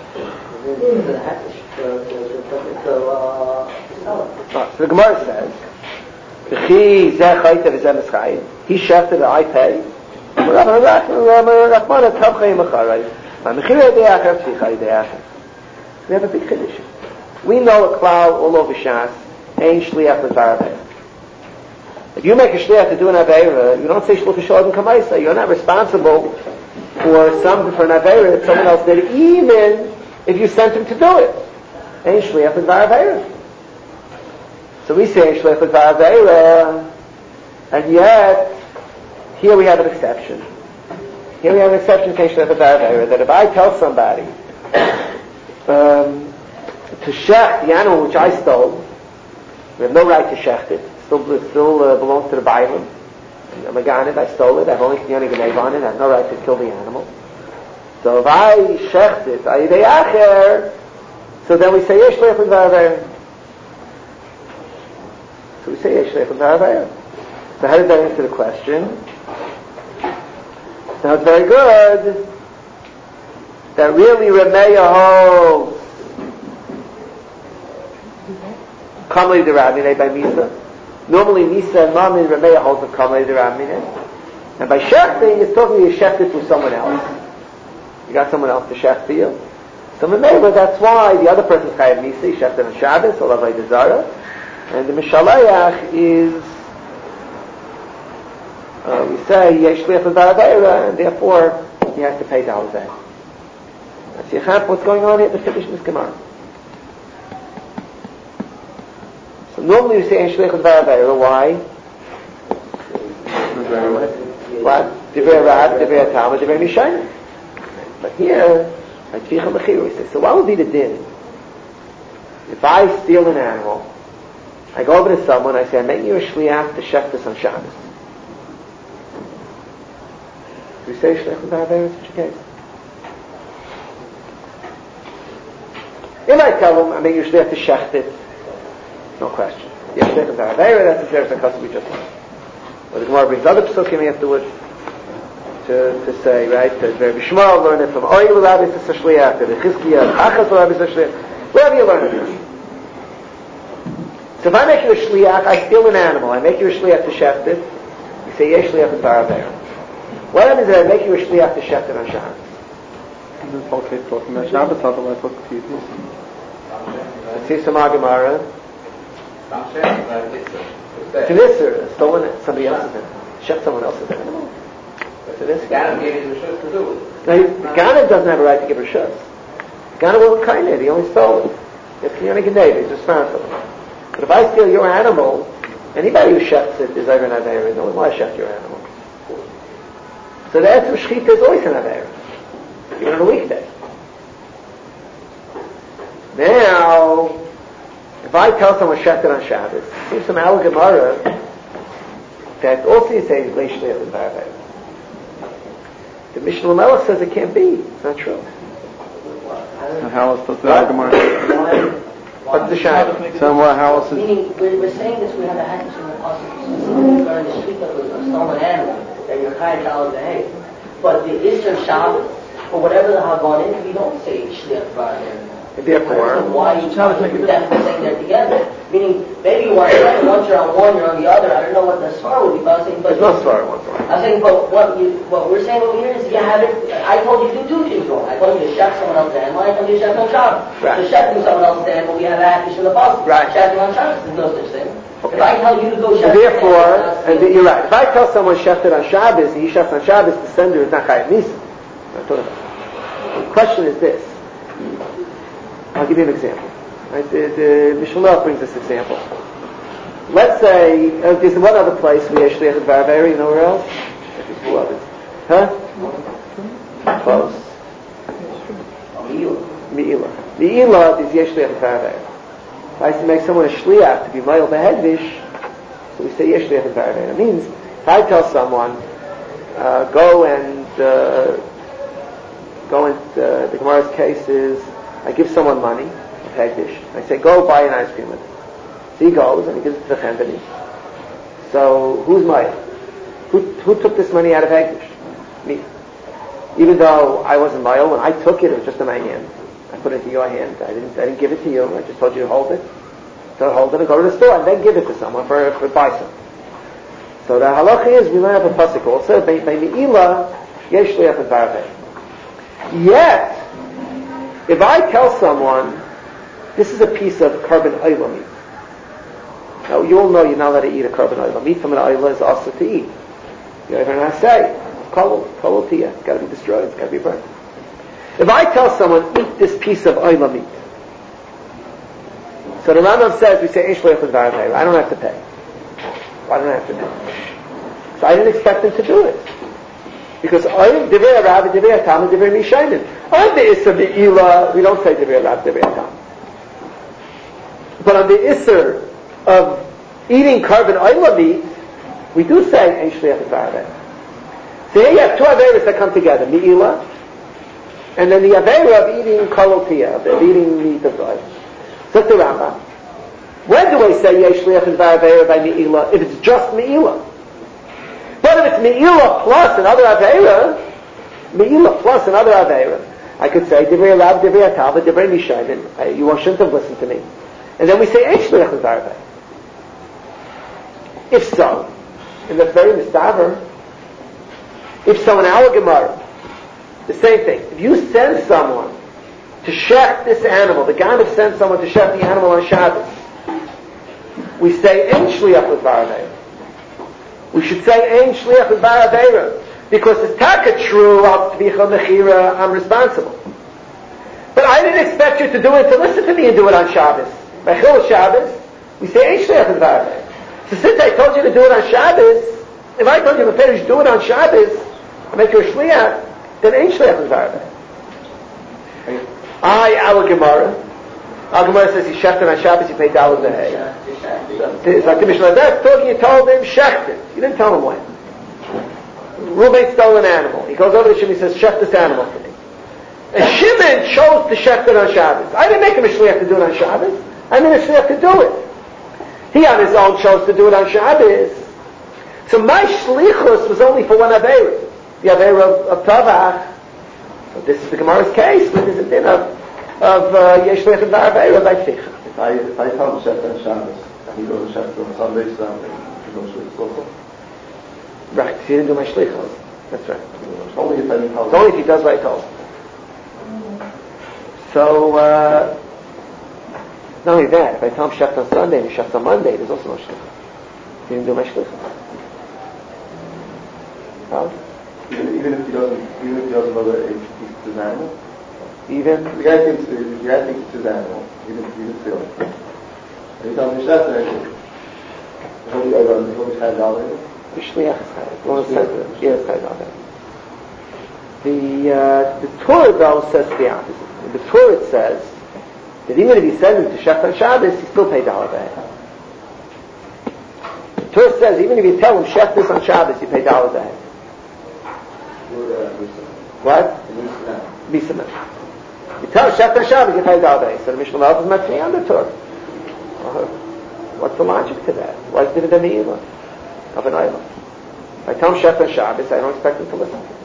So the Gemara says, he shechted it, I pay. We have a big chiddush. We know a cloud all over Shas, ain't shliach with Varaveh. If you make a shliach to do an Aveira, you don't say shluch shalom kamaisa. You're not responsible for some for an Aveira that someone else did, even if you sent him to do it. Ain't shliach with Varaveh. So we say shliach with Varaveh, and yet here we have an exception. Here we have an exception to shliach with Varaveh, that if I tell somebody um, to shecht the animal which I stole, we have no right to shecht it. It still, it still uh, belongs to the Bailam. I'm a ganid, I stole it. I have only kinyan g'neiv on it. I have no right to kill the animal. So if I shecht it, ayidei acher, so then we say yesh leich l'varaver. So we say yesh leich l'varaver. So how did that answer the question? Now it's very good that really Rameya holds Kamei D'Ramine by Misa. Normally Misa and Mammon, Rameya holds of Kamei D'Ramine. And by shechting, it's talking you shechted to someone else. You got someone else to shecht for you. So Rameya, that's why the other person's Chayav Misa, he shechted on Shabbos, or Lavai Dezara. And the Mishalayach is, uh, we say, Yesh Shliach L'Barabera, and therefore he has to pay the Halzeh. That's the example what's going on here to finish this Gemara. So normally we say Yesh Shliach L'Barabera, why? What? Divrei Rab, Divrei Atam, Divrei Mishayim. But here, I Tvicha Mechira, we say, so what would be the din? If I steal an animal, I go over to someone, I say, I'm making you a shliach to shech this on Shabbos. Do we say shliach l'barabera in such a case? If I tell him, I'm making you a shliach to shech it, no question. Yes, shliach l'barabera, that's the custom we just learned. Well, the Gemara brings other psukim afterwards to, to say, right, that Rabbi Shmuel learned it from Oil Rabbi to shliach, to the Chizkiah, Achaz Rabbi to shliach. Wherever you learn it. So if I make you a shliach, I steal an animal, I make you a shliach to shecht it, you say, yesh shliach and barabera. What happens if I make you a shliach to shecht it on Shabbos? This is okay talking about Shabbos, otherwise what's the people? Let's see some Gemara. It's an isser, stolen it, somebody else's animal. Shecht someone else's animal. It's an isser. Ganem gave his reshus to do it. Now, Ganem doesn't have a right to give reshus. Ganem wasn't kind of, he only stole it. It's Kinyana Geneva, he's responsible. But if I steal your animal, anybody who shechts it is over an Aveira. No one wants to shecht your animal. So the Etzem Shechita is always an Aveira, even on a weekday. Now, if I tell someone shecht it on Shabbos, it seems from Al Gemara that also you say Leish Shliach and Barabei. The Mishnah Lamelech says it can't be. It's not true. So how is the Al Gemara? What's the shadow? So what, how else is... Meaning, we're, we're saying this, we have a hadith from the Apostle, specifically regarding the street of a stolen animal, that you're kind of behave. But the Easter Shabbos, or whatever the Hagon is, we don't say Shliach Barabei. Therefore, why you try to make it that saying they're together? Meaning, maybe you want to once you're on one, you're on the other. I don't know what the svar would be, but I'm saying, but there's no svar one svar. I'm saying, but what you what we're saying over here is you have it. I told you to do two things wrong. I told you to shech someone else's animal. I told you to shech on Shabbos. Right. So shechting someone else's animal, we have a hadith from the Apostle. Right. Shechting on Shabbos, there's no such thing. Okay. If I tell you to go shech, therefore, and the, you're right. If I tell someone shechted on Shabbos and he shechts on Shabbos, the sender is not chayav nisa. The question is this. I'll give you an example. Right? The, the Mishnah brings this example. Let's say uh, there's one other place we actually have Baraberi. You know where else? There's two others. Huh? Close. Me'ilah. Me'ilah is Yeshliach and Baraberi. If I used to make someone a shliach to be ma'il behedvish, so we say Yeshliach and Baraberi. It means if I tell someone, uh, go and uh, go and uh, the Gemara's case is, I give someone money, a hegdish. I say, go buy an ice cream with it. So he goes and he gives it to the chendani. So who's my? Who, who took this money out of hegdish? Me. Even though I wasn't ma'il, when I took it, it was just in my hand. I put it into your hand. I didn't. I didn't give it to you. I just told you to hold it. So hold it and go to the store and then give it to someone for for buy some. So the halacha is we learn have a pasuk also. By me'ilah yesh liach and barabei. Yet. If I tell someone, this is a piece of carbon oila meat. Now, you all know you're not allowed to eat a carbon oila meat. From an oila is also to eat. You ever not say, kolol, kolol tiyah. It's got to be destroyed. It's got to be burned. If I tell someone, eat this piece of oila meat. So the Rambam says, we say, I don't have to pay. Why don't I have to pay? So I didn't expect him to do it. Because I'm Divrei Rav, Divrei Atam, Divrei Mishayim. On the Issa Be'ila, we don't say Divrei Rav, Divrei Atam. But on the Issa of eating carbon oila meat, we do say Ein Shliach Barabei. So here you have two Aveiros that come together, Me'ila, and then the Aveira of eating kolotiyah, of eating meat of God. So the Rambam. When do I say Yesh Shliach Barabei by Me'ila? If it's just Me'ila. But if it's Me'ilah plus another Aveira, Me'ilah plus another Aveira, I could say, Divrei Rav, Divrei Atal, Divrei Mishayim, you shouldn't have listened to me. And then we say, Ein Shliach Barabei. If so, and that's very mistaver, if so in our Gemara, the same thing. If you send someone to shech this animal, the Ganav sends someone to shech the animal on Shabbos, we say Ein Shliach L'Dvar Aveira. We should say Ein Shliach L'Dvar Aveira. Because it's taka true, Al Tvicha Mechira, I'm responsible. But I didn't expect you to do it, to listen to me and do it on Shabbos. By Chil Shabbos, we say Ein Shliach L'Dvar Aveira. So since I told you to do it on Shabbos, if I told you to finish do it on Shabbos, I make you a Shliach, then Ein Shliach L'Dvar Aveira. I, our Gemara, our Gemara says he shechted on Shabbos, he paid dollars a hay. It's like the Mishnah, that's talking, you told him, shechted. You didn't tell him when. Reuben stole an animal. He goes over to Shimon, he says, shech this animal for me. And Shimon chose to shech it on Shabbos. I didn't make him a shliach to do it on Shabbos. I made a shliach to do it. He on his own chose to do it on Shabbos. So my shlichus was only for one Aveira. The Aveira of, of Tavach. So this is the Gemara's case, but there's a din of, of Yesh Shliach and Aveira by Tficha. If I, if I tell him shech on Shabbos, and he goes to shech on Sunday, so he goes to shliach also. Right, he didn't do my shlichus. That's right. It's only if I didn't tell him. It's only if he does what I told him. So, uh, not only that, if I tell him shech on Sunday and he shech on Monday, there's also no shlichus. He didn't do my shlichus. How? Even, even if he doesn't, even if he doesn't know that it's his animal? Even? The guy thinks, the guy thinks it's his animal. He didn't, he didn't feel it. And he tells me shech and he'll be chayv dollars. The shliach is chayv. One says it. Yeah, it's chayv dollars. The, uh, the Torah though says the opposite. In the Torah it says that even if he sends him to Shech on Shabbos, he still paid dollar b'hay. The Torah says even if you tell him Shech this on Shabbos, you pay dollar b'hay. What? Bisamah. You tell him Shech on Shabbos, you pay dollar b'hay. So the Mishnah Malach is matching on the Torah. Uh, what's the logic to that? Why is it a me'ilah of an island? If I tell him Shech on Shabbos, I don't expect him to listen to it.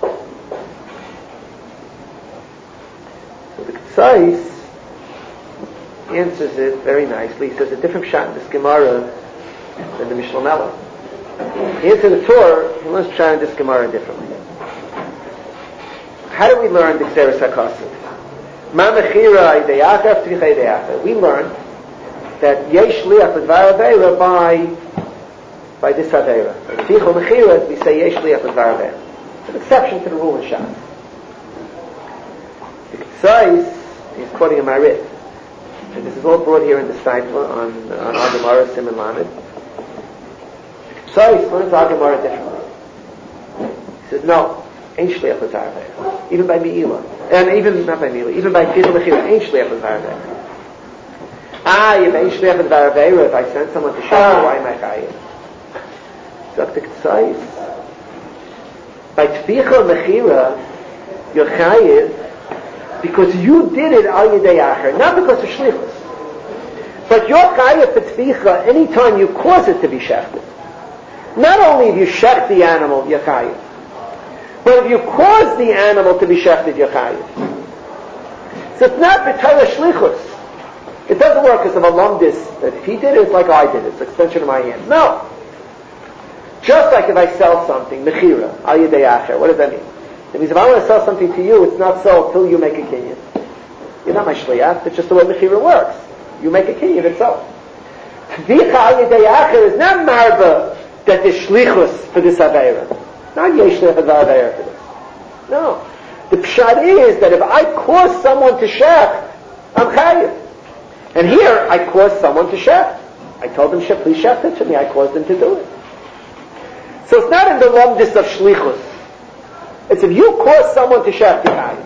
So the Ketzais answers it very nicely. He says a different shot in this Gemara than the Mishnah Malach. He answers the Torah, he learns Pshat in this Gemara differently. How do we learn the Gzeres HaKasav? Ma mechira ideyachar, tzvicha ideyachar. We learn that yesh liach l'dvar aveira by by this aveira. By tzvicha mechira, we say yesh liach l'dvar aveira. It's an exception to the rule in Shas. The Ketzais is quoting a Marit. And this is all brought here in the Steipler on, on our Gemara, Simon Lamed. The Ketzais learns our Gemara differently. He says, no, ain't shliach l'dvar aveira. Even by Me'ilah. And even, not by Me'ilah, even by Tzvicha mechira, ain't shliach l'dvar aveira. Ah, if ain't shliach l'dvar aveira, if I send someone to Shach, why am I chayiv? So the Ketzais, by Tzvicha mechira, you're chayiv because you did it al yedei acher, not because of shlichus. But you're chayav for tzvicha anytime you cause it to be shechted. Not only if you shech the animal, you're chayav, but if you cause the animal to be shechted, you're chayav. So it's not b'tayla shlichus. It doesn't work as of a lumdis, that if he did it, it's like I did it. It's an extension of my hand. No. Just like if I sell something, mechira, al yedei acher, what does that mean? It means if I want to sell something to you, it's not sold till you make a kinyan. You're not my shliach, it's just the way mechira works. You make a kinyan, it's sold. Tvicha al yedei acher is not marba that there's shlichus for this aveira. Not yesh shliach aveira for this. No. The pshat is that if I cause someone to shech, I'm chayiv. And here, I caused someone to shech. I told them, please shech it to me. I caused them to do it. So it's not in the lumdis of shlichus. It's if you cause someone to shech the chayiv.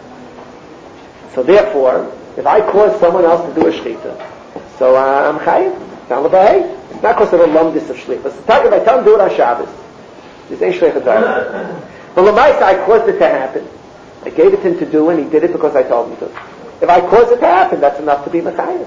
So therefore, if I cause someone else to do a shchita, so uh, I'm chayiv. Down the bay. It's not because of a lumdis of shlichus. It's talking about tell him do it on Shabbos. This ain't shlichus. But l'maisa, I caused it to happen. I gave it to him to do, and he did it because I told him to. If I cause it to happen, that's enough to be mechayiv.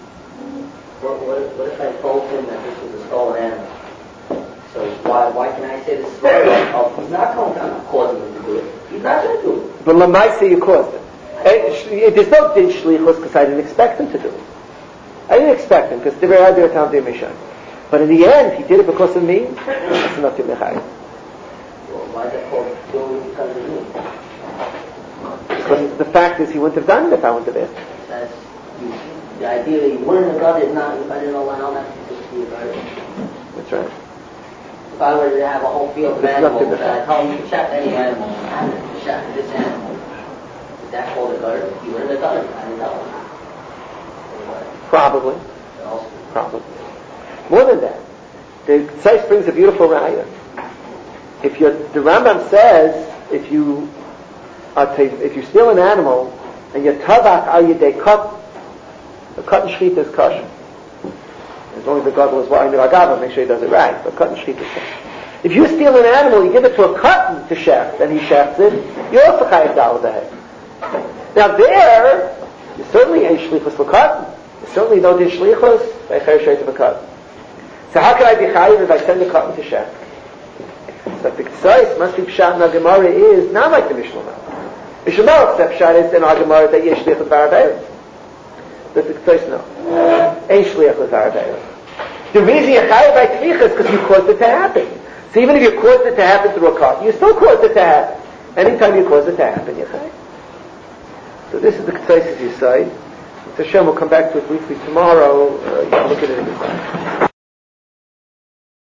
What, what, if, what if I told him that this was a stolen animal? So why why can I say this is stolen? Oh, he's not going to, I'm not causing him to do it. He's not going to do it. But l'maisa, you caused it. And there's no din shlichus because I didn't expect him to do it. I didn't expect him because divrei adar tam di mishan. But in the end, he did it because of me. That's enough to be mechayiv. Well, why is that called doing it because of me? Because the fact is, he wouldn't have done it if I wouldn't have asked him. That's, you, the idea that you wouldn't have done it is not if I didn't allow that. do it better. That's right. If I were to have a whole field of This is up to animals, the and I tell them you can shaft any animal, I have to shaft this animal. Is that called a gutter? You were in the gutter. I didn't know. Probably. Also, Probably. More than that, the Tzais brings a beautiful raya. If you, the Rambam says, if you are ta- if you steal an animal and you tavak al yedei cut, the cut and shchita is kosher. As long as the gadol is wa'in ragava, make sure he does it right. But cut and shchita is kosher. If you steal an animal, you give it to a cotton to shecht, and he shechts it, you also chayav dal dahay. Now there, you certainly ain't shlichus l'cotton. You certainly don't do shlichus by cher sheit of a cotton. So how can I be chayav if I send the cotton to shecht? So the Tzais must be pshat in our Gemara is not like the Mishnah. Mishnah except pshat is in our Gemara that yesh shlichus b'arabeiros. But the Tzais no. Ain't shlichus b'arabeiros. The reason you're chayav by tvicha is because you caused it to happen. So even if you caused it to happen through a cotton, you still caused it to happen. Anytime you cause it to happen, you're chayav. So this is the Tzais' Yisai. So Hashem will come back to it briefly tomorrow. Uh, you can look at it in the